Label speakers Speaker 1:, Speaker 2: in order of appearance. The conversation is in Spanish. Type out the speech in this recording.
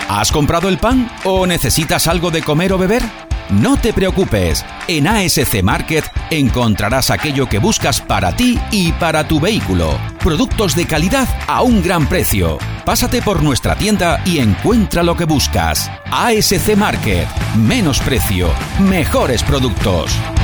Speaker 1: ¿Has comprado el pan o necesitas algo de comer o beber? No te preocupes, en ASC Market encontrarás aquello que buscas para ti y para tu vehículo. Productos de calidad a un gran precio. Pásate por nuestra tienda y encuentra lo que buscas. ASC Market, menos precio, mejores productos.